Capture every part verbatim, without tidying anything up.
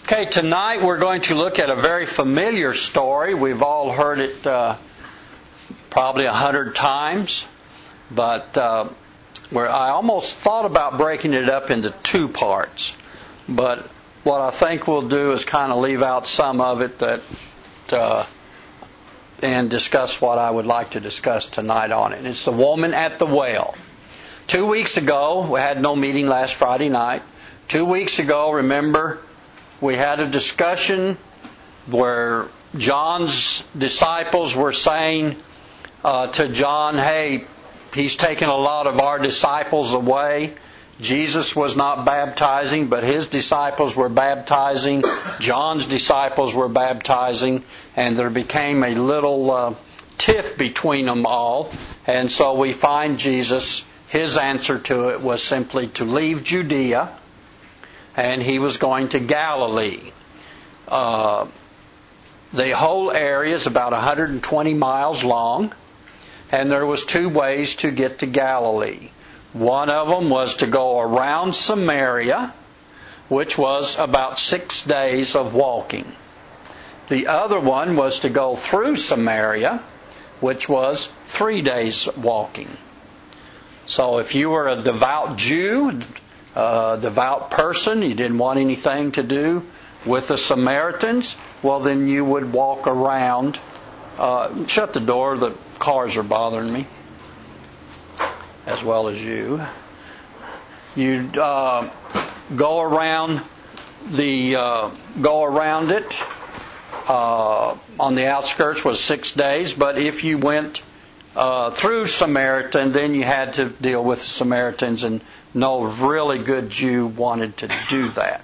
Okay, tonight we're going to look at a very familiar story. We've all heard it uh, probably a hundred times, but uh, where I almost thought about breaking it up into two parts. But what I think we'll do is kind of leave out some of it that uh, and discuss what I would like to discuss tonight on it. It's the woman at the well. Two weeks ago, we had no meeting last Friday night. Two weeks ago, remember, we had a discussion where John's disciples were saying uh, to John, hey, he's taken a lot of our disciples away. Jesus was not baptizing, but his disciples were baptizing. John's disciples were baptizing, and there became a little uh, tiff between them all. And so we find Jesus, his answer to it was simply to leave Judea, and he was going to Galilee. Uh, the whole area is about one hundred twenty miles long, and there was two ways to get to Galilee. One of them was to go around Samaria, which was about six days of walking. The other one was to go through Samaria, which was three days walking. So if you were a devout Jew, a devout person, you didn't want anything to do with the Samaritans, well then you would walk around. Uh, shut the door, the cars are bothering me, as well as you. You'd uh, go around the uh, go around it. Uh, on the outskirts was six days, but if you went uh, through Samaritan, then you had to deal with the Samaritans, and no really good Jew wanted to do that.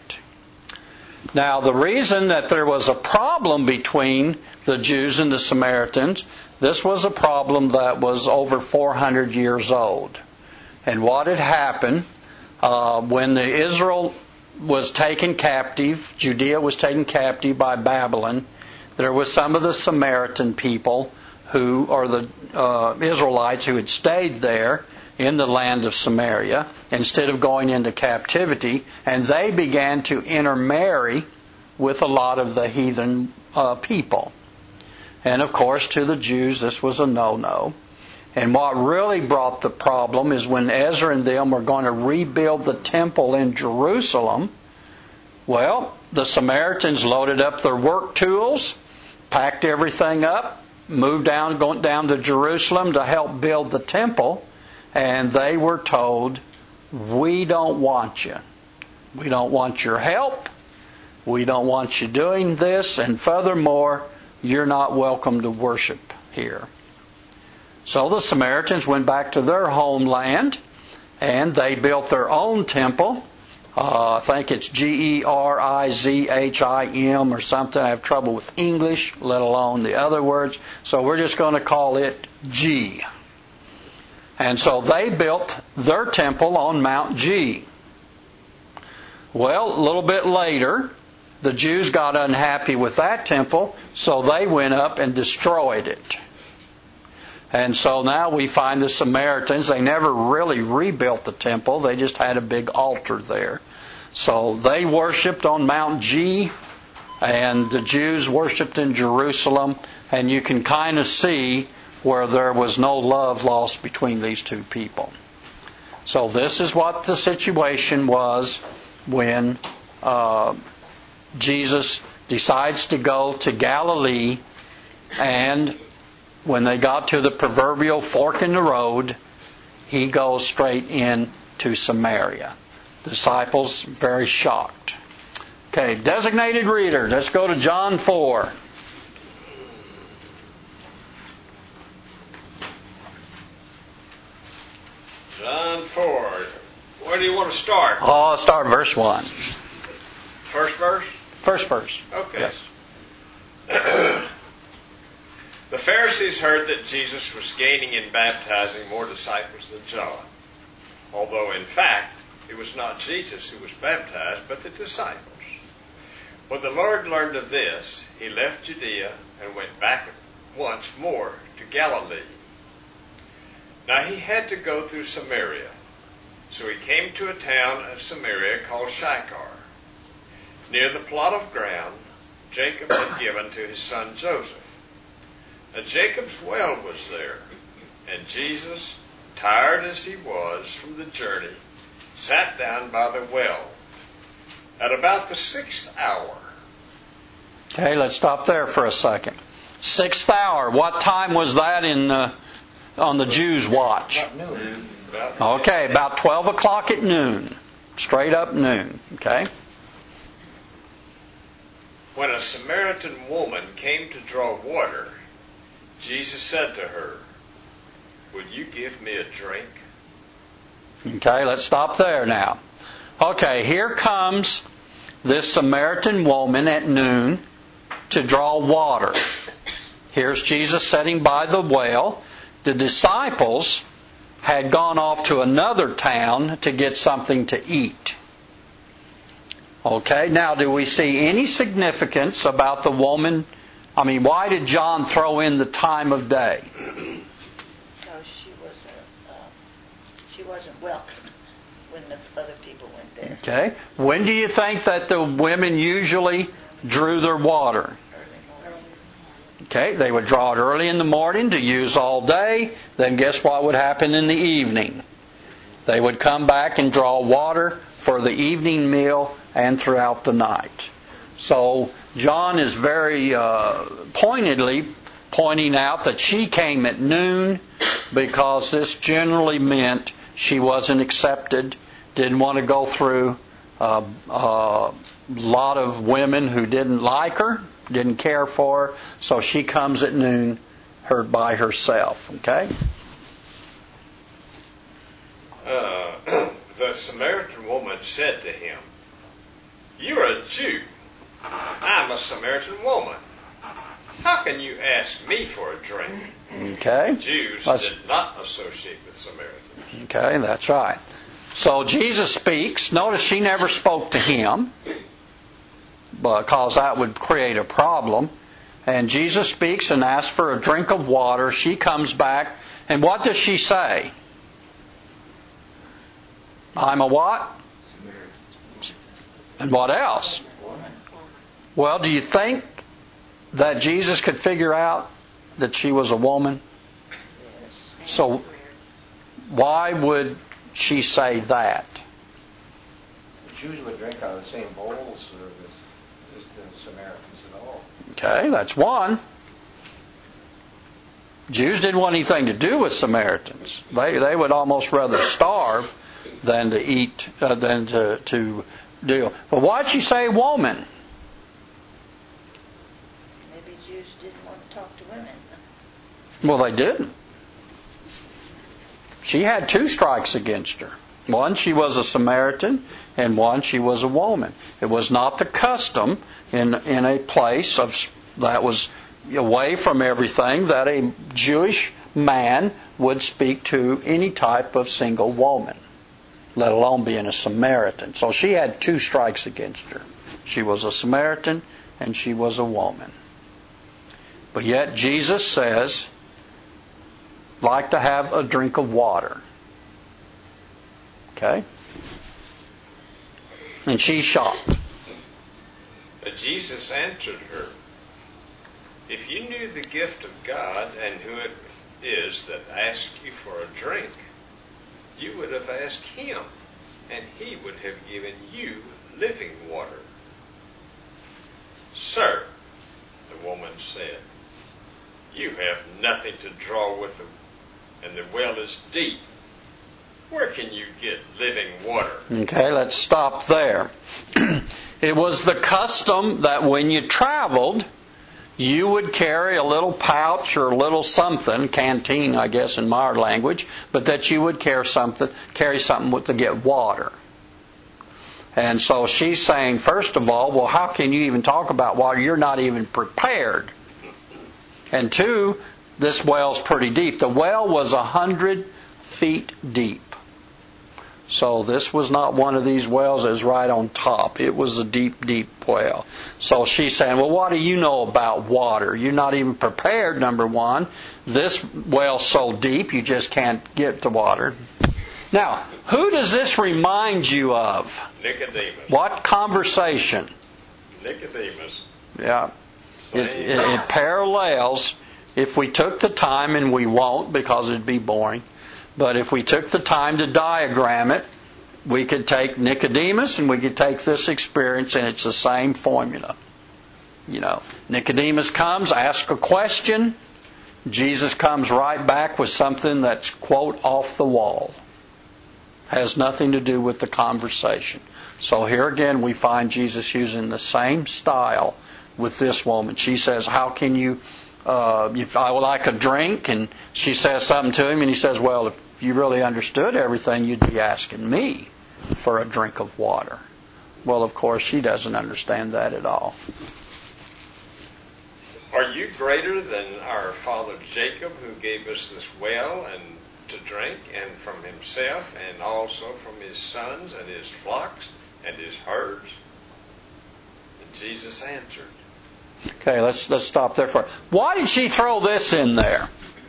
Now, the reason that there was a problem between the Jews and the Samaritans, this was a problem that was over four hundred years old. And what had happened uh, when the Israel was taken captive, Judea was taken captive by Babylon, there was some of the Samaritan people who, or the uh, Israelites who had stayed there in the land of Samaria instead of going into captivity, and they began to intermarry with a lot of the heathen uh, people. And of course, to the Jews, this was a no-no. And what really brought the problem is when Ezra and them were going to rebuild the temple in Jerusalem, well, the Samaritans loaded up their work tools, packed everything up, moved down, going down to Jerusalem to help build the temple, and they were told, we don't want you. We don't want your help. We don't want you doing this. And furthermore, you're not welcome to worship here. So the Samaritans went back to their homeland, and they built their own temple. Uh, I think it's G E R I Z H I M or something. I have trouble with English, let alone the other words. So we're just going to call it G. And so they built their temple on Mount G. Well, a little bit later, the Jews got unhappy with that temple, so they went up and destroyed it. And so now we find the Samaritans, they never really rebuilt the temple, they just had a big altar there. So they worshipped on Mount G, and the Jews worshipped in Jerusalem, and you can kind of see where there was no love lost between these two people. So this is what the situation was when uh, Jesus decides to go to Galilee, and when they got to the proverbial fork in the road, he goes straight into Samaria. The disciples very shocked. Okay, designated reader, let's go to John four. John four. Where do you want to start? Oh, I'll start verse one. First verse? First verse. Okay. Yes. The Pharisees heard that Jesus was gaining in baptizing more disciples than John, although in fact it was not Jesus who was baptized, but the disciples. When the Lord learned of this, he left Judea and went back once more to Galilee. Now he had to go through Samaria, so he came to a town of Samaria called Sychar, near the plot of ground Jacob had given to his son Joseph. Now Jacob's well was there, and Jesus, tired as he was from the journey, sat down by the well at about the sixth hour. Okay, let's stop there for a second. Sixth hour. What time was that in uh, on the Jews' watch? About noon. Okay, about twelve o'clock at noon. Straight up noon. Okay. When a Samaritan woman came to draw water, Jesus said to her, "Would you give me a drink?" Okay, let's stop there now. Okay, here comes this Samaritan woman at noon to draw water. Here's Jesus sitting by the well. The disciples had gone off to another town to get something to eat. Okay, now do we see any significance about the woman? I mean, why did John throw in the time of day? Because she was a, uh, she wasn't welcome when the other people went there. Okay, when do you think that the women usually drew their water? Okay, they would draw it early in the morning to use all day. Then guess what would happen in the evening? They would come back and draw water for the evening meal and throughout the night. So John is very uh, pointedly pointing out that she came at noon because this generally meant she wasn't accepted, didn't want to go through a, a lot of women who didn't like her, didn't care for her, so she comes at noon her by herself. Okay? Uh, the Samaritan woman said to him, "You're a Jew. I'm a Samaritan woman. How can you ask me for a drink?" Okay. Jews Let's, did not associate with Samaritans. Okay, that's right. So Jesus speaks. Notice she never spoke to him, because that would create a problem. And Jesus speaks and asks for a drink of water. She comes back, and what does she say? I'm a what? And what else? Well, do you think that Jesus could figure out that she was a woman? So why would she say that? The Jews would drink out of the same bowls as, as the Samaritans at all. Okay, that's one. Jews didn't want anything to do with Samaritans. They they would almost rather starve than to eat, uh, than to, to deal. But why'd she say woman? Maybe Jews didn't want to talk to women. Well, they didn't. She had two strikes against her. One, she was a Samaritan, and one, she was a woman. It was not the custom in in a place of that was away from everything that a Jewish man would speak to any type of single woman, let alone being a Samaritan. So she had two strikes against her. She was a Samaritan and she was a woman. But yet Jesus says, like to have a drink of water. Okay? And she's shocked. But Jesus answered her, "If you knew the gift of God and who it is that asks you for a drink, you would have asked him, and he would have given you living water." "Sir," the woman said, "you have nothing to draw with, and the well is deep. Where can you get living water?" Okay, let's stop there. It was the custom that when you traveled, you would carry a little pouch or a little something, canteen, I guess, in my language, but that you would carry something, carry something with to get water. And so she's saying, first of all, well, how can you even talk about water? You're not even prepared. And two, this well's pretty deep. The well was a hundred feet deep. So this was not one of these wells that was right on top. It was a deep, deep well. So she's saying, well, what do you know about water? You're not even prepared, number one. This well's so deep, you just can't get to water. Now, who does this remind you of? Nicodemus. What conversation? Nicodemus. Yeah. It, it, it parallels, if we took the time, and we won't because it'd be boring, but if we took the time to diagram it, we could take Nicodemus and we could take this experience, and it's the same formula. You know, Nicodemus comes, asks a question. Jesus comes right back with something that's, quote, off the wall. Has nothing to do with the conversation. So here again we find Jesus using the same style with this woman. She says, how can you, uh, if I would like a drink, and she says something to him, and he says, well, if you really understood everything, you'd be asking me for a drink of water. Well, of course, she doesn't understand that at all. Are you greater than our father Jacob, who gave us this well and to drink, and from himself, and also from his sons and his flocks and his herds? And Jesus answered. Okay, let's let's stop there for. Why did she throw this in there?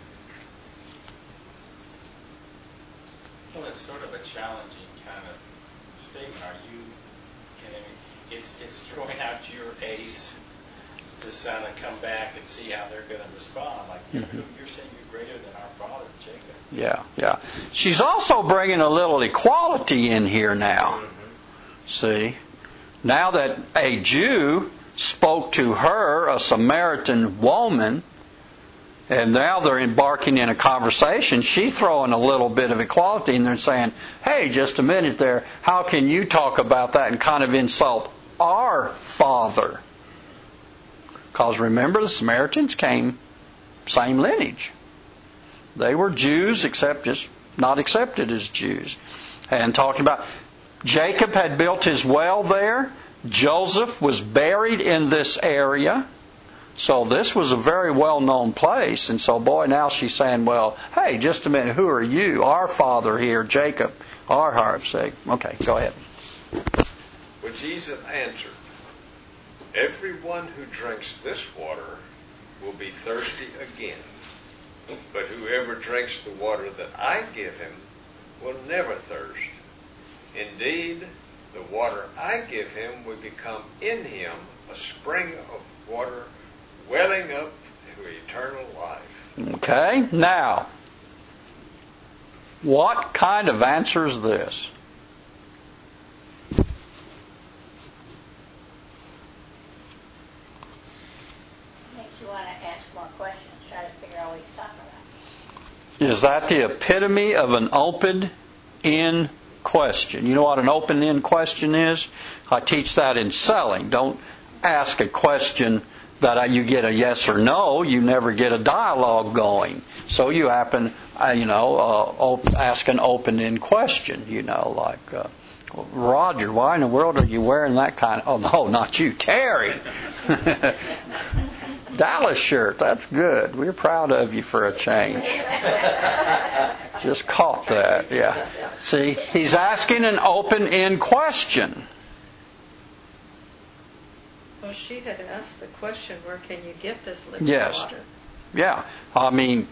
Well, it's sort of a challenging kind of statement. Are you? I mean, it's it's throwing out your ace to kind of come back and see how they're going to respond. Like mm-hmm. You're saying you're greater than our father Jacob. Yeah, yeah. She's also bringing a little equality in here now. Mm-hmm. See, now that a Jew spoke to her, a Samaritan woman, and now they're embarking in a conversation, she's throwing a little bit of equality, and they're saying, hey, just a minute there, how can you talk about that and kind of insult our father? Because remember, the Samaritans came same lineage. They were Jews, except just not accepted as Jews. And talking about Jacob had built his well there. Joseph was buried in this area. So this was a very well-known place. And so, boy, now she's saying, well, hey, just a minute, who are you? Our father here, Jacob, our heart sake. Okay, go ahead. But Jesus answered, everyone who drinks this water will be thirsty again. But whoever drinks the water that I give him will never thirst. Indeed, the water I give him will become in him a spring of water welling up to eternal life. Okay, now, what kind of answer is this? Makes you want to ask more questions, try to figure out what he's talking about. Is that the epitome of an open-end question? You know what an open-end question is? I teach that in selling. Don't ask a question that you get a yes or no. You never get a dialogue going. So you happen, uh, you know, uh, op- ask an open-end question. You know, like, uh, Roger, why in the world are you wearing that kind of? Oh no, not you, Terry. Dallas shirt. That's good. We're proud of you for a change. Just caught that. Yeah. See, he's asking an open-end question. Well, she had asked the question, where can you get this liquid yes. water? Yeah. I mean,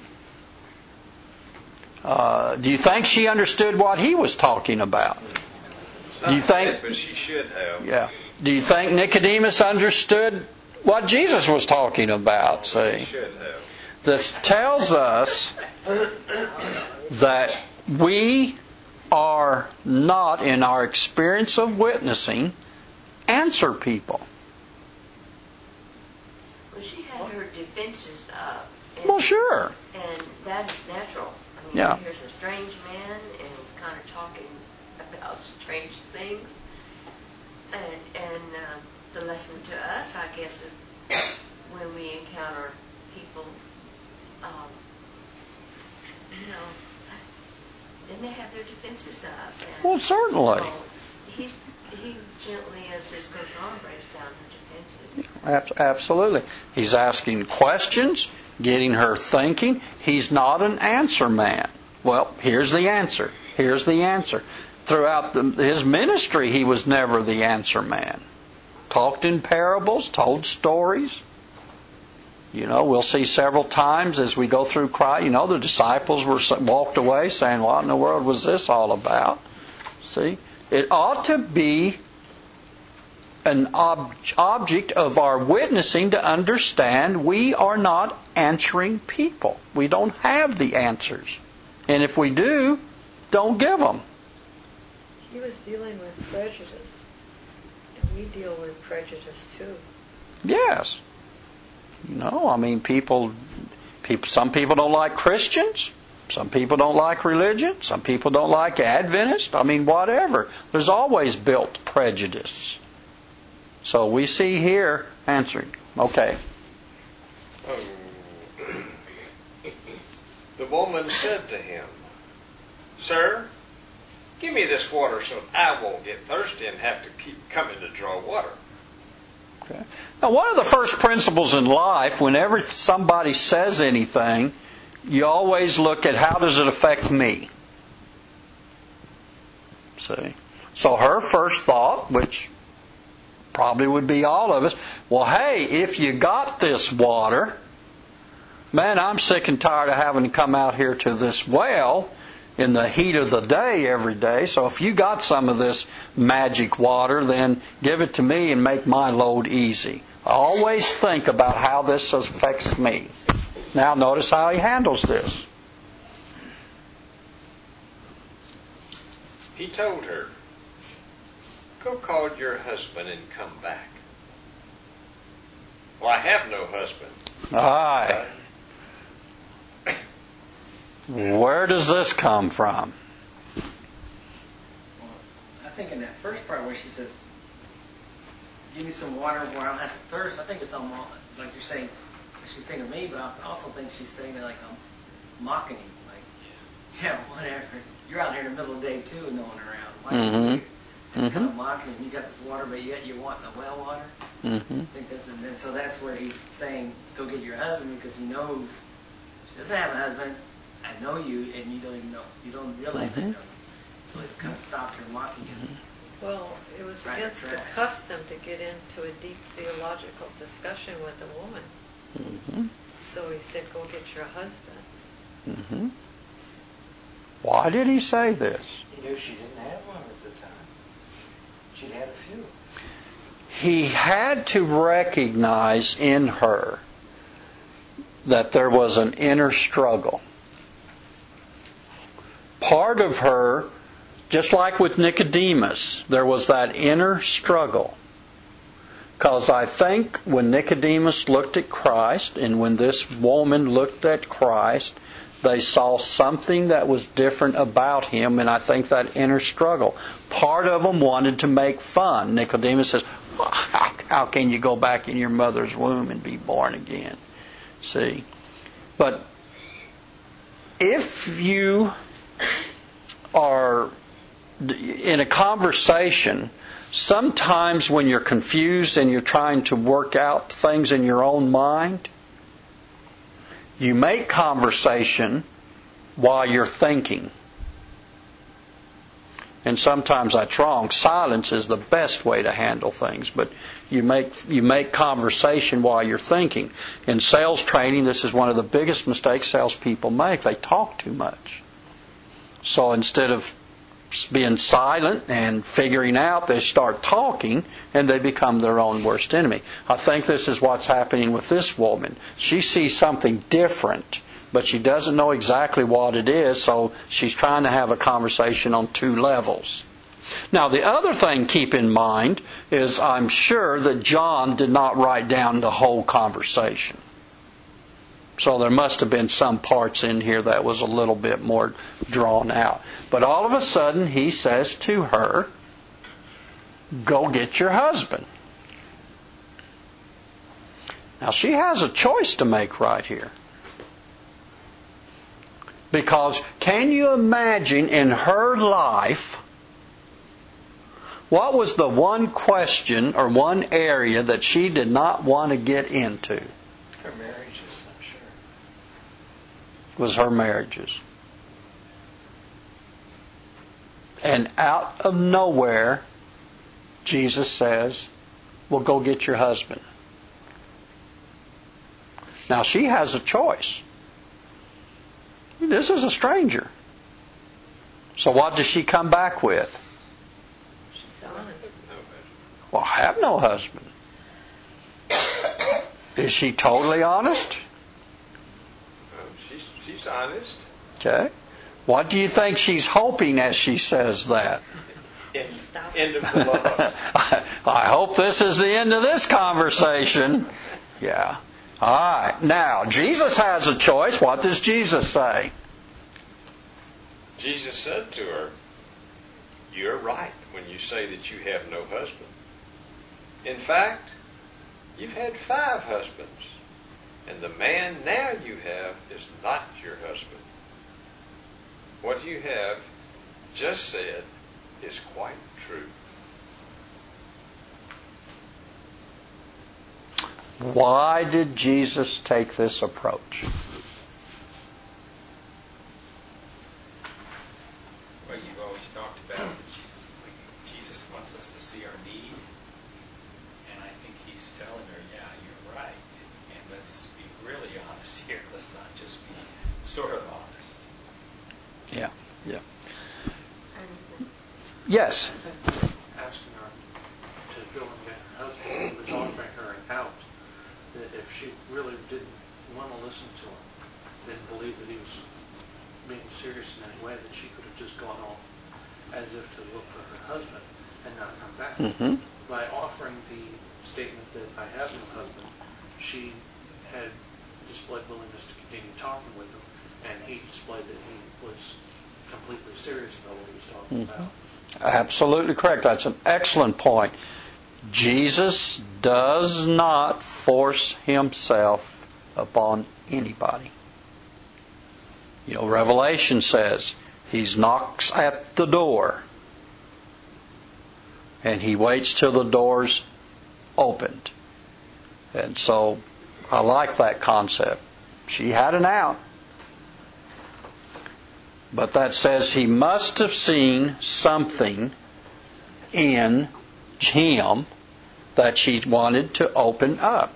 uh, do you think she understood what he was talking about? Not do you think? yet, but she should have. Yeah. Do you think Nicodemus understood what Jesus was talking about? See, She should have. this tells us that we are not, in our experience of witnessing, answer people. Well, she had her defenses up. And, Well, sure. And that is natural. I mean, Yeah. here's a strange man and kind of talking about strange things. And, and uh, the lesson to us, I guess, is when we encounter people, um, you know, then they have their defenses up. And Well, certainly. So he's, he gently, as this goes on, breaks down her defenses. Absolutely. He's asking questions, getting her thinking. He's not an answer man. Well, here's the answer. Here's the answer. Throughout the, his ministry, he was never the answer man. Talked in parables, told stories. You know, we'll see several times as we go through Christ, you know, the disciples were walked away saying, what in the world was this all about? See? It ought to be an ob- object of our witnessing to understand we are not answering people. We don't have the answers. And if we do, don't give them. He was dealing with prejudice. And we deal with prejudice too. Yes. You know, I mean, people, people, some people don't like Christians. Some people don't like religion. Some people don't like Adventists. I mean, whatever. There's always built prejudice. So we see here answering. Okay. Um, the woman said to him, "Sir, give me this water so I won't get thirsty and have to keep coming to draw water." Okay. Now, one of the first principles in life, whenever somebody says anything, you always look at how does it affect me. See? So her first thought, which probably would be all of us, well, hey, if you got this water, man, I'm sick and tired of having to come out here to this well in the heat of the day every day. So if you got some of this magic water, then give it to me and make my load easy. I always think about how this affects me. Now notice how he handles this. He told her, "Go call your husband and come back." "Well, I have no husband." Aye. Where does this come from? Well, I think in that first part where she says, "Give me some water where I don't have to thirst," I think it's almost like you're saying, she's thinking of me, but I also think she's saying it like I'm mocking him. Like, yeah, whatever. You're out here in the middle of the day too and no one around. Why Mm-hmm. are you here? And Mm-hmm. kind of mocking him. You got this water, but yet you want the well water. Mm-hmm. I think that's and then, so that's where he's saying, "Go get your husband," because he knows she doesn't have a husband. I know you, and you don't even know. You don't realize Mm-hmm. I know you. So it's kind of stopped her mocking him. Well, it was Right, against the right. custom to get into a deep theological discussion with a woman. Mm-hmm. So he said, "Go get your husband." Mm-hmm. Why did he say this? He knew she didn't have one at the time. She'd had a few. He had to recognize in her that there was an inner struggle. Part of her, just like with Nicodemus, there was that inner struggle. Because I think when Nicodemus looked at Christ and when this woman looked at Christ, they saw something that was different about him, and I think that inner struggle. Part of them wanted to make fun. Nicodemus says, well, how, how can you go back in your mother's womb and be born again? See? But if you are in a conversation, sometimes when you're confused and you're trying to work out things in your own mind, you make conversation while you're thinking. And sometimes that's wrong. Silence is the best way to handle things, but you make you make conversation while you're thinking. In sales training, this is one of the biggest mistakes salespeople make. They talk too much. So instead of being silent and figuring out, they start talking and they become their own worst enemy. I think this is what's happening with this woman. She sees something different, but she doesn't know exactly what it is, so she's trying to have a conversation on two levels. Now, the other thing keep in mind is I'm sure that John did not write down the whole conversation. So there must have been some parts in here that was a little bit more drawn out. But all of a sudden, he says to her, "Go get your husband." Now, she has a choice to make right here. Because can you imagine in her life, what was the one question or one area that she did not want to get into? Her marriages, I'm sure. Was her marriages. And out of nowhere, Jesus says, "Well, go get your husband." Now, she has a choice. This is a stranger. So what does she come back with? She's honest. Well, I have no husband. Is she totally honest? Um, she's, she's honest. Okay. What do you think she's hoping as she says that? End, end of the love. I hope this is the end of this conversation. Yeah. All right. Now, Jesus has a choice. What does Jesus say? Jesus said to her, "You're right when you say that you have no husband. In fact, you've had five husbands, and the man now you have is not your husband. What you have just said is quite true." Why did Jesus take this approach? Well, you've always talked about Jesus wants us to see our need, and I think he's telling her, yeah, you're right, and let's be really honest here. Let's not just be sort of honest. Yeah, yeah. Yes. Asking her to go and get her husband, he was offering her an out. That if she really didn't want to listen to him, didn't believe that he was being serious in any way, that she could have just gone off as if to look for her husband and not come back. Mm-hmm. By offering the statement that I have no husband, she had displayed willingness to continue talking with him, and he displayed that he was completely serious about what he was talking Mm-hmm. about. Absolutely correct. That's an excellent point. Jesus does not force himself upon anybody. You know, Revelation says he knocks at the door and he waits till the door's opened. And so I like that concept. She had an out. But that says he must have seen something in him that she wanted to open up.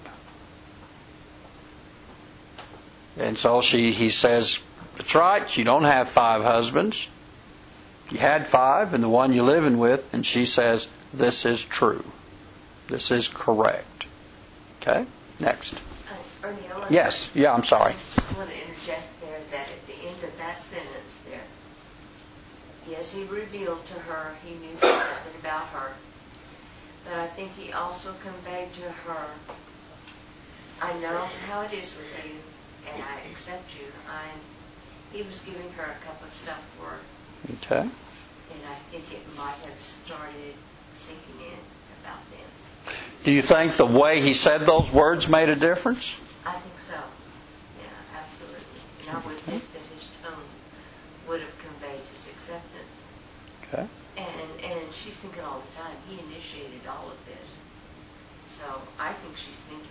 And so she, he says, that's right, you don't have five husbands. You had five, and the one you're living with, and she says, this is true. This is correct. Okay, next. Uh, Ernie, I want Yes, yeah, I'm sorry. I want to interject there that at the end of that sentence there, yes, he revealed to her, he knew something about her, but I think he also conveyed to her, I know how it is with you, and I accept you. I, he was giving her a cup of self-worth, Okay. and I think it might have started sinking in about them. Do you think the way he said those words made a difference? I think so. Yeah, absolutely. And I would think that his tone would have conveyed his acceptance. Okay. And and she's thinking all the time, he initiated all of this. So I think she's thinking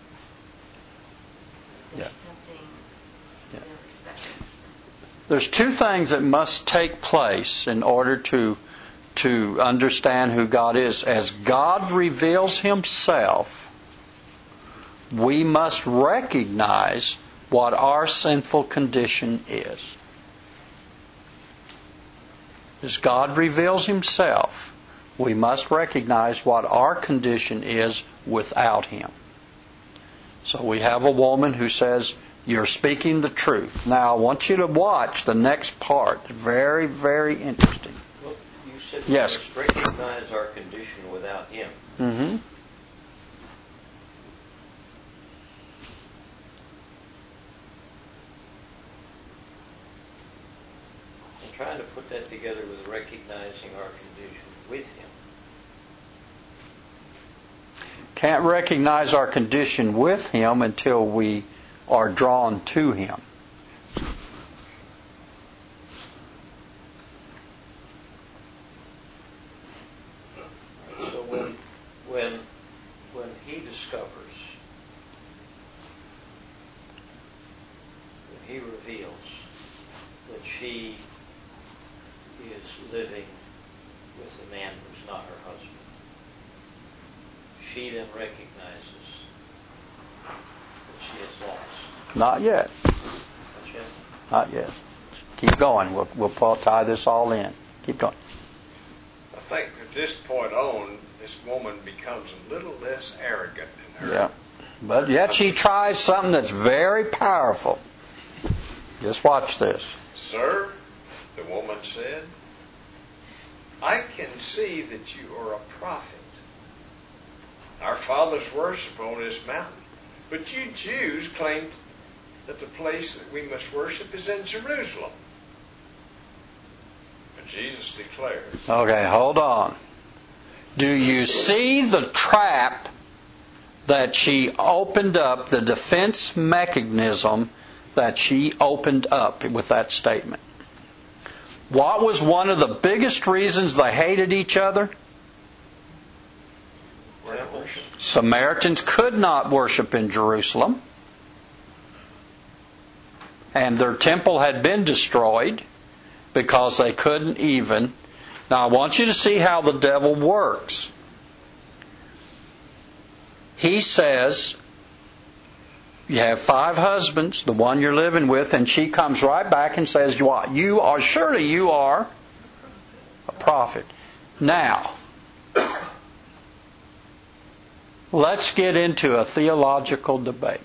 there's Yeah. something Yeah. really special. There's two things that must take place in order to to understand who God is. As God reveals himself, we must recognize what our sinful condition is. As God reveals himself, we must recognize what our condition is without him. So we have a woman who says, you're speaking the truth. Now I want you to watch the next part. Very, very interesting. Well, you said Yes. we must recognize our condition without him. Mm-hmm. I'm trying to put that together with recognizing our condition with him. Can't recognize our condition with him until we are drawn to him. So when when when he discovers, when he reveals that she is living with a man who's not her husband, she then recognizes that she is lost. Not yet. Not yet? Not yet. Keep going. We'll, we'll tie this all in. Keep going. A think at this point on, this woman becomes a little less arrogant in her. Yeah. But yet she tries something that's very powerful. Just watch this. Sir, the woman said, I can see that you are a prophet. Our fathers worship on this mountain, but you Jews claim that the place that we must worship is in Jerusalem. But Jesus declared. Okay, hold on. Do you see the trap that she opened up, the defense mechanism that she opened up with that statement? What was one of the biggest reasons they hated each other? Samaritans could not worship in Jerusalem, and their temple had been destroyed because they couldn't even. Now I want you to see how the devil works. He says, you have five husbands, the one you're living with, and she comes right back and says, what? You are, surely you are a prophet. Now, let's get into a theological debate.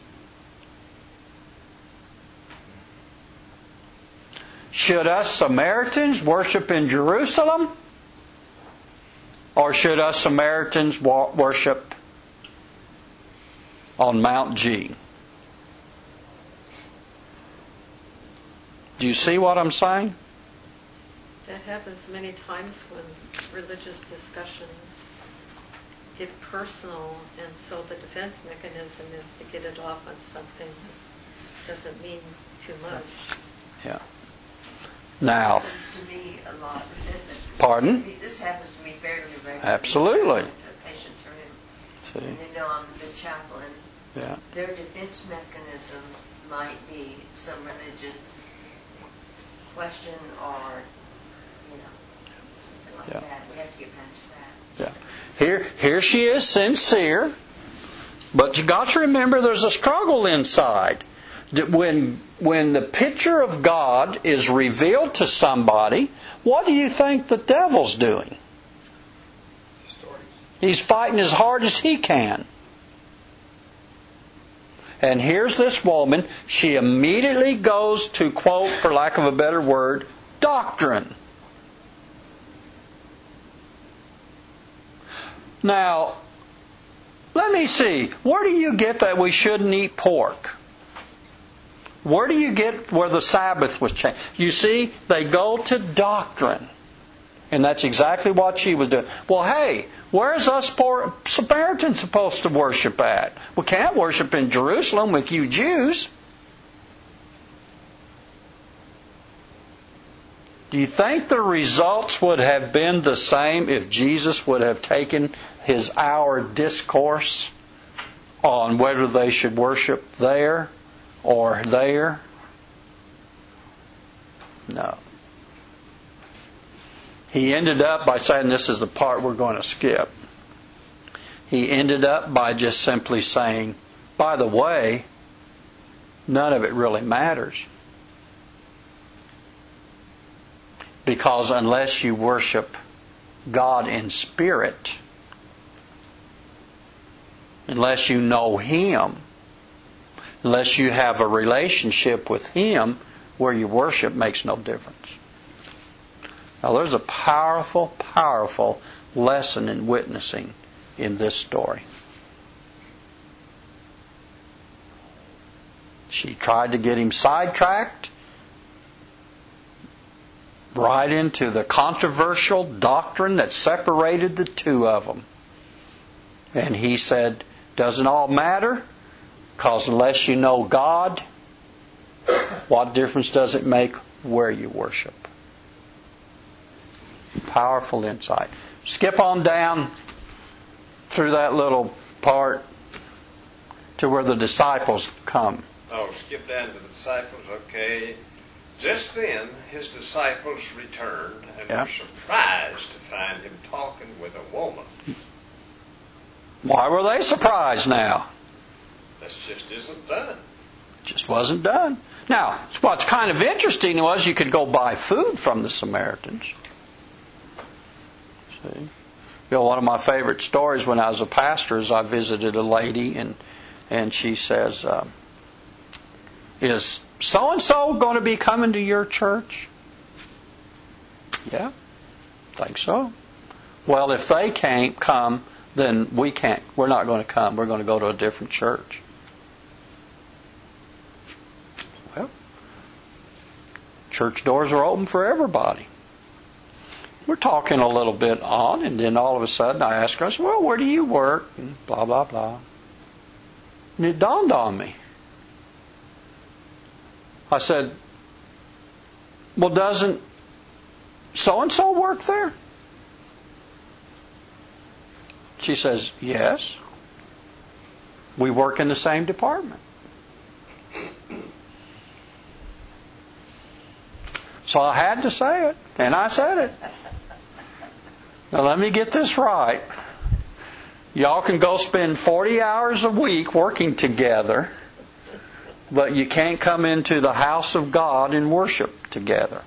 Should us Samaritans worship in Jerusalem? Or should us Samaritans worship on Mount G? Do you see what I'm saying? That happens many times when religious discussions get personal, and so the defense mechanism is to get it off on something that doesn't mean too much. Yeah. Now, This happens to me a lot. Pardon? This happens to me fairly regularly. Absolutely. A patient turn in, See? and they know I'm the chaplain. Yeah. Their defense mechanism might be some religious question or, you know, something like Yeah. that. We have to get past that. Yeah. Here, here she is, sincere, but you got to remember there's a struggle inside. When when the picture of God is revealed to somebody, what do you think the devil's doing? He's fighting as hard as he can. And here's this woman, she immediately goes to quote, for lack of a better word, doctrine. Now, let me see, where do you get that we shouldn't eat pork? Where do you get where the Sabbath was changed? You see, they go to doctrine. And that's exactly what she was doing. Well, hey, where's us poor Samaritans supposed to worship at? We can't worship in Jerusalem with you Jews. Do you think the results would have been the same if Jesus would have taken his hour discourse on whether they should worship there or there? No. He ended up by saying, this is the part we're going to skip. He ended up by just simply saying, by the way, none of it really matters. Because unless you worship God in spirit, unless you know Him, unless you have a relationship with Him, where you worship makes no difference. Now there's a powerful, powerful lesson in witnessing in this story. She tried to get him sidetracked right into the controversial doctrine that separated the two of them. And he said, doesn't all matter? Because unless you know God, what difference does it make where you worship? Powerful insight. Skip on down through that little part to where the disciples come. Oh, skip down to the disciples, okay. Just then, his disciples returned and Yeah. were surprised to find him talking with a woman. Why were they surprised now? That just isn't done. Just wasn't done. Now, what's kind of interesting was you could go buy food from the Samaritans. See? You know, one of my favorite stories when I was a pastor is I visited a lady and and she says, uh, "Is so and so going to be coming to your church?" "Yeah, think so." "Well, if they can't come, then we can't. We're not going to come. We're going to go to a different church." Well, church doors are open for everybody. We're talking a little bit on, and then all of a sudden I ask her, I said, "Well, where do you work?" And blah, blah, blah. And it dawned on me. I said, "Well, doesn't so-and-so work there?" She says, "Yes. We work in the same department." So I had to say it, and I said it. Now let me get this right. Y'all can go spend forty hours a week working together, but you can't come into the house of God and worship together.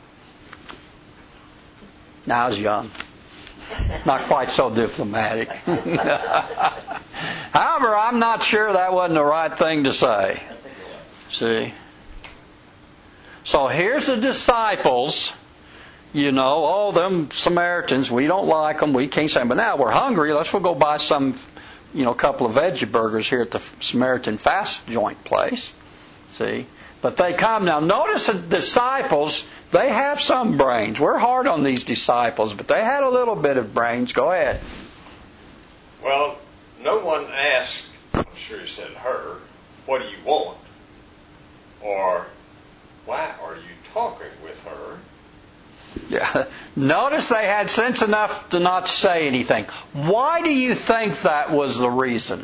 Now I was young. Not quite so diplomatic. However, I'm not sure that wasn't the right thing to say. See? So here's the disciples. You know, oh, them Samaritans, we don't like them, we can't say them. But now we're hungry, let's go buy some, you know, a couple of veggie burgers here at the Samaritan fast joint place. See? But they come. Now notice the disciples, they have some brains. We're hard on these disciples, but they had a little bit of brains. Go ahead. Well, no one asked, I'm sure he said her, "What do you want?" Or, "Why are you talking with her?" Yeah. Notice they had sense enough to not say anything. Why do you think that was the reason?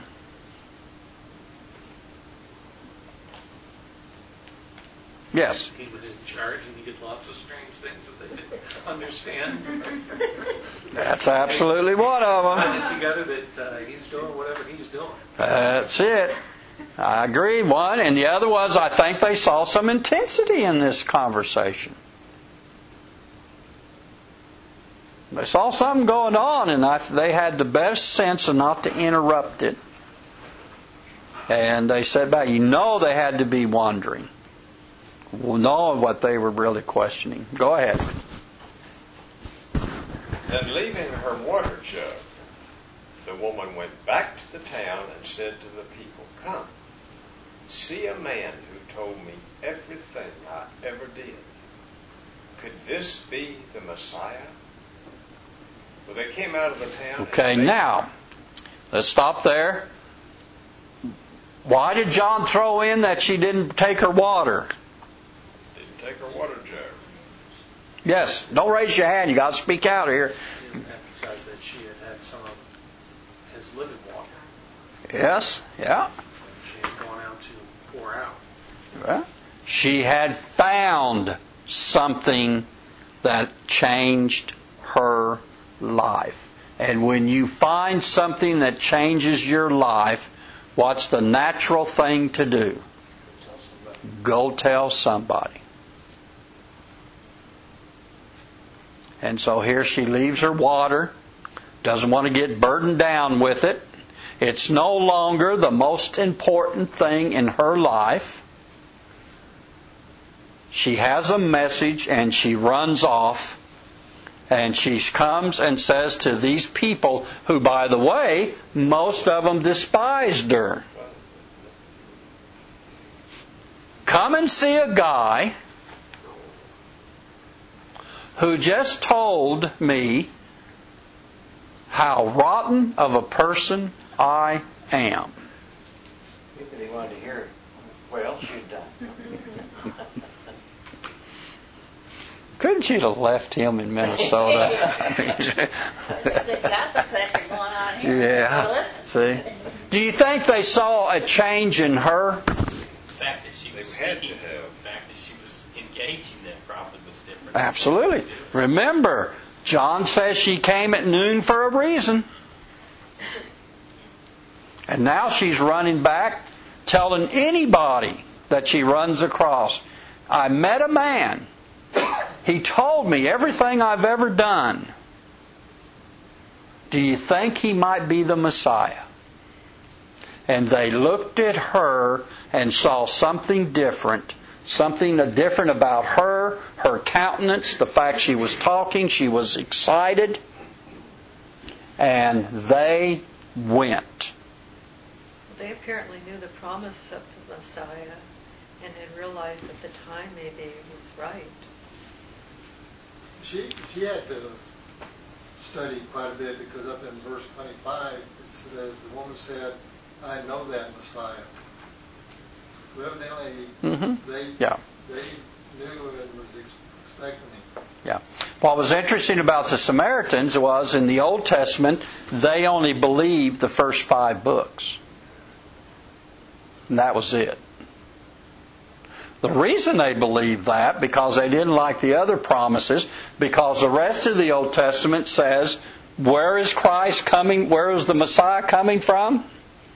Yes. He was in charge and he did lots of strange things that they didn't understand. That's absolutely one of them. Put it together that uh, he's doing whatever he's doing. That's it. I agree. One. And the other was, I think they saw some intensity in this conversation. They saw something going on, and I, they had the best sense of not to interrupt it. And they said back, you know they had to be wondering. Knowing what they were really questioning. Go ahead. Then leaving her water jug, the woman went back to the town and said to the people, "Come, see a man who told me everything I ever did. Could this be the Messiah?" Well, they came out of the town. Okay, now, let's stop there. Why did John throw in that she didn't take her water? Didn't take her water jug. Yes, don't raise your hand. You got to speak out here. He didn't emphasize that she had had some of his living water. Yes, yeah. And she had gone out to pour out. Well, she had found something that changed her life. And when you find something that changes your life, what's the natural thing to do? Go tell somebody. And so here she leaves her water, doesn't want to get burdened down with it. It's no longer the most important thing in her life. She has a message and she runs off. And she comes and says to these people, who, by the way, most of them despised her, "Come and see a guy who just told me how rotten of a person I am." Maybe they wanted to hear what else you'd done. Couldn't you have left him in Minnesota? The gossip factor going on here. Yeah. See? Do you think they saw a change in her? The fact that she was They had speaking to to him, have. the fact that she was engaging them probably was different. Absolutely. Remember, John says she came at noon for a reason. And now she's running back, telling anybody that she runs across, "I met a man. He told me everything I've ever done." Do you think he might be the Messiah? And they looked at her and saw something different. Something different about her, her countenance, the fact she was talking, she was excited. And they went. They apparently knew the promise of the Messiah and had realized that the time maybe was right. She she had to study quite a bit, because up in verse twenty-five it says, the woman said, I know that Messiah. So evidently Mm-hmm. they, Yeah. they knew and was ex- expecting him. Yeah. What was interesting about the Samaritans was, in the Old Testament, they only believed the first five books. And that was it. The reason they believed that, because they didn't like the other promises, because the rest of the Old Testament says, where is Christ coming, where is the Messiah coming from?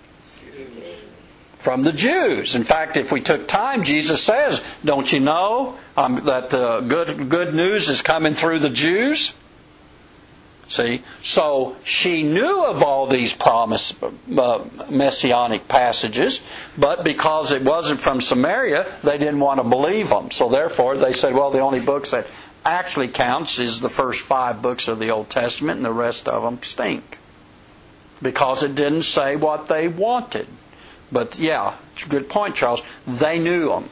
From the Jews. In fact, if we took time, Jesus says, don't you know um, that the good, good news is coming through the Jews? See? So she knew of all these promise, uh, messianic passages, but because it wasn't from Samaria, they didn't want to believe them. So therefore, they said, well, the only books that actually counts is the first five books of the Old Testament, and the rest of them stink. Because it didn't say what they wanted. But yeah, good point, Charles. They knew them.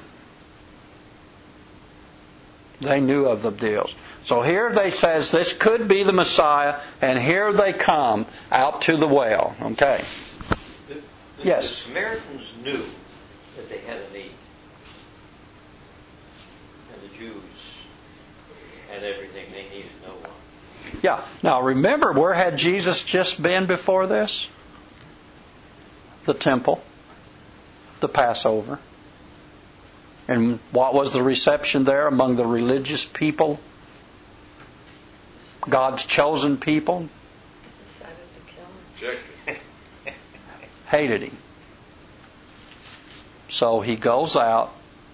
They knew of the deals. So here they says this could be the Messiah, and here they come out to the well. Okay. The, the, Yes. The Samaritans knew that they had a need. And the Jews had everything they needed, no one. Yeah. Now remember, where had Jesus just been before this? The temple. The Passover. And what was the reception there among the religious people? God's chosen people? Decided to kill him. Rejected. Hated him. So he goes out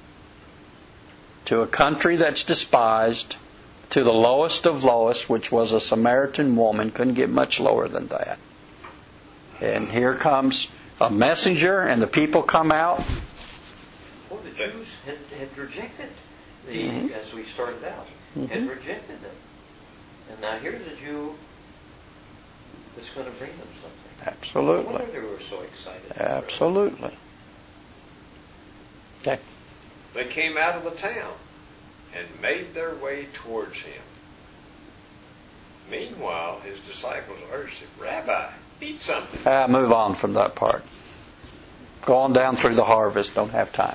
to a country that's despised, to the lowest of lowest, which was a Samaritan woman. Couldn't get much lower than that. And here comes a messenger, and the people come out. Well, the Jews had, had rejected the, Mm-hmm. as we started out, Mm-hmm. had rejected them. And now here's a Jew that's going to bring them something. Absolutely. No wonder they were so excited. Absolutely. Okay. They came out of the town and made their way towards him. Meanwhile, his disciples urged him, Rabbi, eat something. Uh, move on from that part. Go on down through the harvest. Don't have time.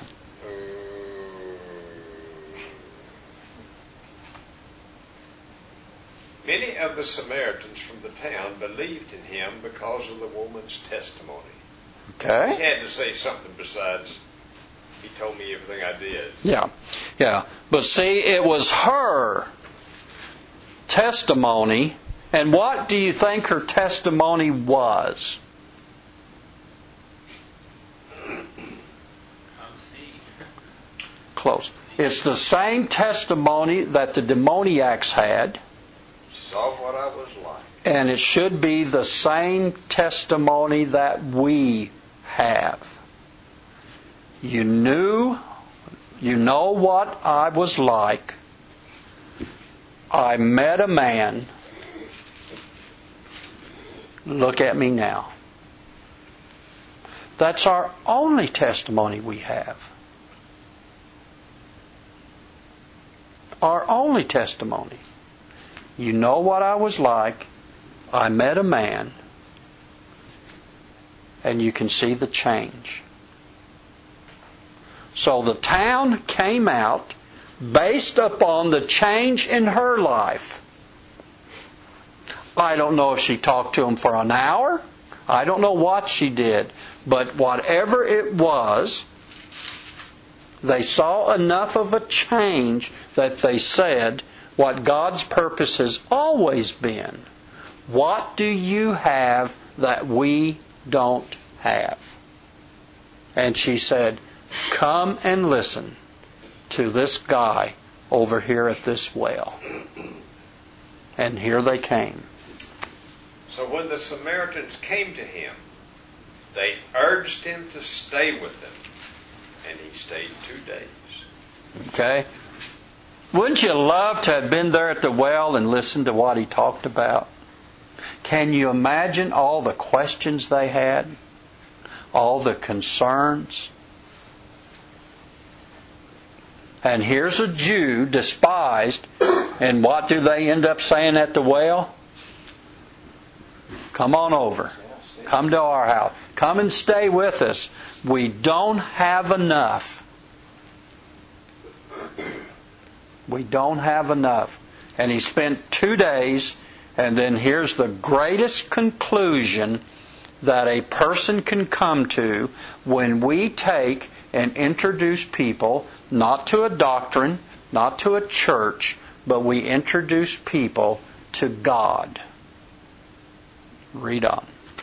Many of the Samaritans from the town believed in him because of the woman's testimony. He Okay. had to say something besides, he told me everything I did. Yeah. Yeah. But see, it was her testimony. And what do you think her testimony was? Come see. Close. It's the same testimony that the demoniacs had. Saw what I was like. And it should be the same testimony that we have. You knew, you know what I was like. I met a man. Look at me now. That's our only testimony we have. Our only testimony. You know what I was like. I met a man. And you can see the change. So the town came out based upon the change in her life. I don't know if she talked to him for an hour. I don't know what she did. But whatever it was, they saw enough of a change that they said what God's purpose has always been. What do you have that we don't have? And she said, come and listen to this guy over here at this well. And here they came. So when the Samaritans came to him, they urged him to stay with them, and he stayed two days. Okay? Wouldn't you love to have been there at the well and listened to what he talked about? Can you imagine all the questions they had? All the concerns? And here's a Jew, despised, and what do they end up saying at the well? Come on over. Come to our house. Come and stay with us. We don't have enough. We don't have enough. And he spent two days, and then here's the greatest conclusion that a person can come to when we take and introduce people, not to a doctrine, not to a church, but we introduce people to God. Read on.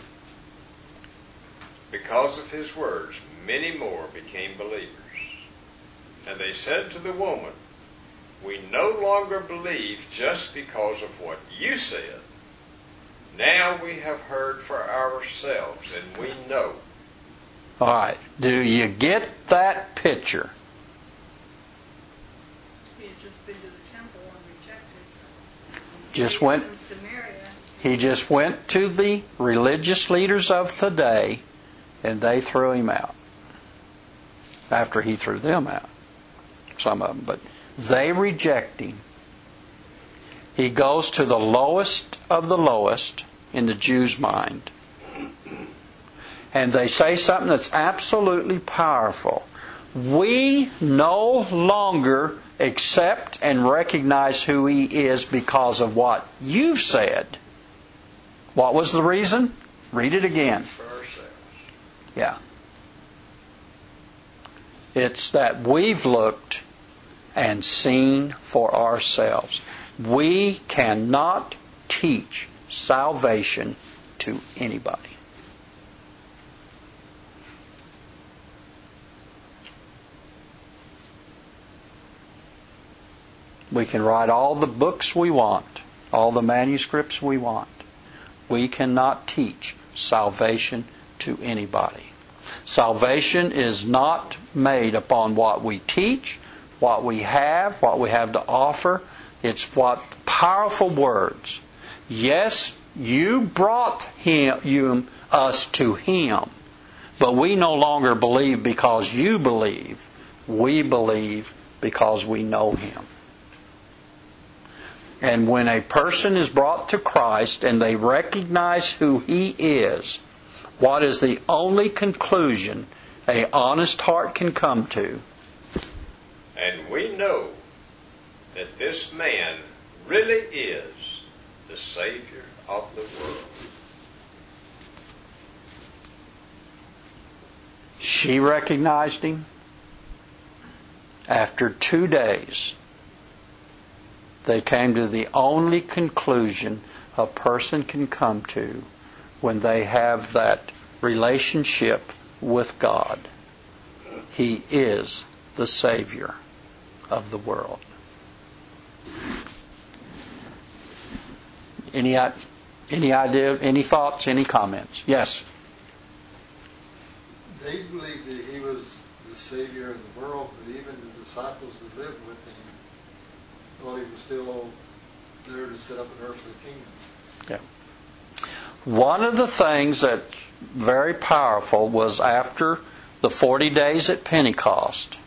Because of his words, many more became believers. And they said to the woman, "We no longer believe just because of what you said. Now we have heard for ourselves, and we know." All right. Do you get that picture? He had just been to the temple and rejected. Just He was went. in Samaria. He just went to the religious leaders of today, and they threw him out. After he threw them out, some of them, but they reject him. He goes to the lowest of the lowest in the Jew's mind. And they say something that's absolutely powerful. We no longer accept and recognize who He is because of what you've said. What was the reason? Read it again. For ourselves. Yeah. It's that we've looked and seen for ourselves. We cannot teach salvation to anybody. We can write all the books we want, all the manuscripts we want. We cannot teach salvation to anybody. Salvation is not made upon what we teach, what we have, what we have to offer. It's what powerful words. Yes, you brought him, you, us to Him, but we no longer believe because you believe. We believe because we know Him. And when a person is brought to Christ and they recognize who He is, what is the only conclusion an honest heart can come to? And we know that this man really is the Savior of the world. She recognized Him. After two days, they came to the only conclusion a person can come to when they have that relationship with God. He is the Savior of the world. Any, any idea, any thoughts, any comments? Yes? They believed that He was the Savior of the world, but even the disciples that lived with Him thought He was still there to set up an earthly kingdom. Yeah. One of the things that's very powerful was after the forty days at Pentecost,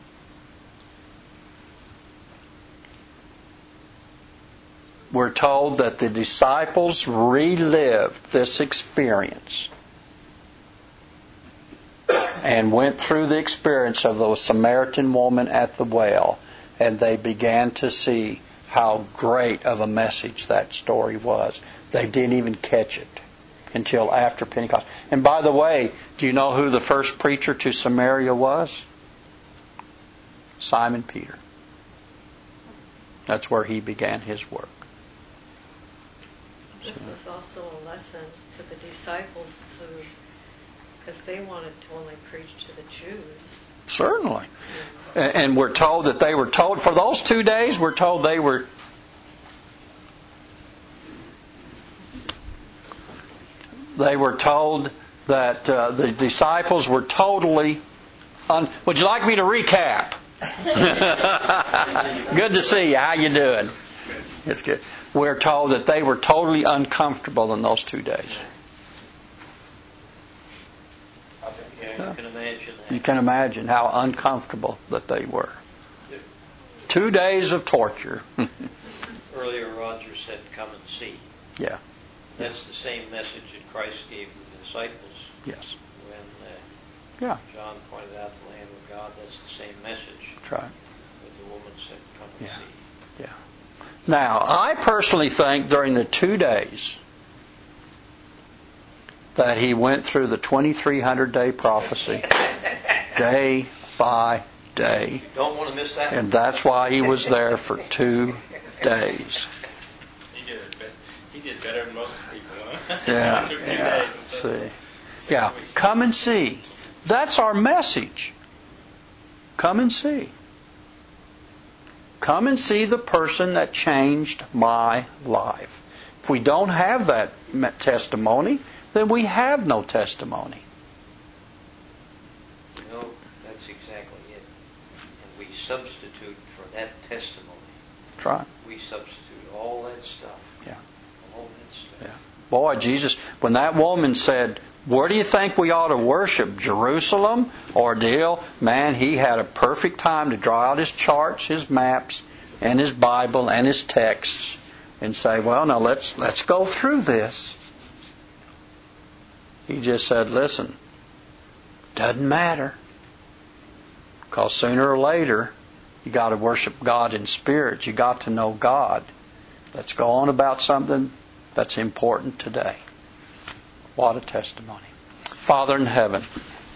we're told that the disciples relived this experience and went through the experience of the Samaritan woman at the well, and they began to see how great of a message that story was. They didn't even catch it until after Pentecost. And by the way, do you know who the first preacher to Samaria was? Simon Peter. That's where he began his work. This was also a lesson to the disciples too, because they wanted to only preach to the Jews. Certainly. And we're told that they were told, for those two days, we're told they were they were told that uh, the disciples were totally un- would you like me to recap? Good to see you. How you doing? It's good. We're told that they were totally uncomfortable in those two days. Yeah, you can imagine that. You can imagine how uncomfortable that they were. Two days of torture. Earlier, Roger said, "Come and see." Yeah. That's the same message that Christ gave the disciples. Yes. When uh, Yeah. John pointed out the Lamb of God, that's the same message. That's right. But the woman said, "Come and Yeah. see." Yeah. Now, I personally think during the two days that he went through the twenty-three hundred day prophecy, day by day. Don't want to miss that. And that's why he was there for two days. He did it. He did better than most people, huh? Yeah. It took two Yeah. days instead of See. Yeah. Come and see. That's our message. Come and see. Come and see the person that changed my life. If we don't have that testimony, then we have no testimony. You know, that's exactly it. And we substitute for that testimony. That's right. We substitute all that stuff. Yeah. All that stuff. Yeah. Boy, Jesus, when that woman said, "Where do you think we ought to worship? Jerusalem or Deal?" Man, he had a perfect time to draw out his charts, his maps, and his Bible and his texts and say, "Well, now let's let's go through this." He just said, "Listen, doesn't matter. Because sooner or later, you got to worship God in spirit. You got to know God. Let's go on about something that's important today." What a testimony. Father in heaven,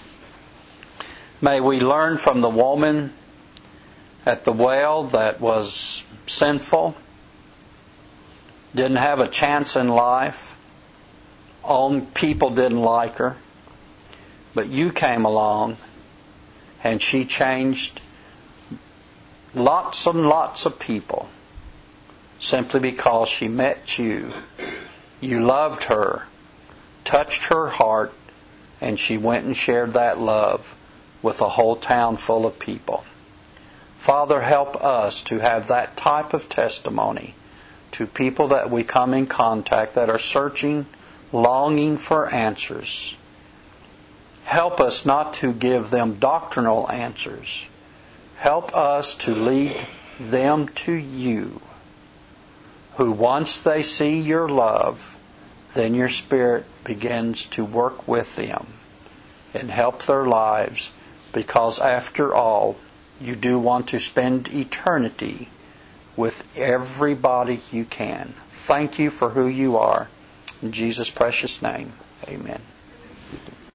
may we learn from the woman at the well that was sinful, didn't have a chance in life, own people didn't like her, but you came along and she changed lots and lots of people simply because she met you. You loved her, touched her heart, and she went and shared that love with a whole town full of people. Father, help us to have that type of testimony to people that we come in contact that are searching, longing for answers. Help us not to give them doctrinal answers. Help us to lead them to you, who once they see your love, then your Spirit begins to work with them and help their lives, because after all, you do want to spend eternity with everybody you can. Thank you for who you are. In Jesus' precious name, amen.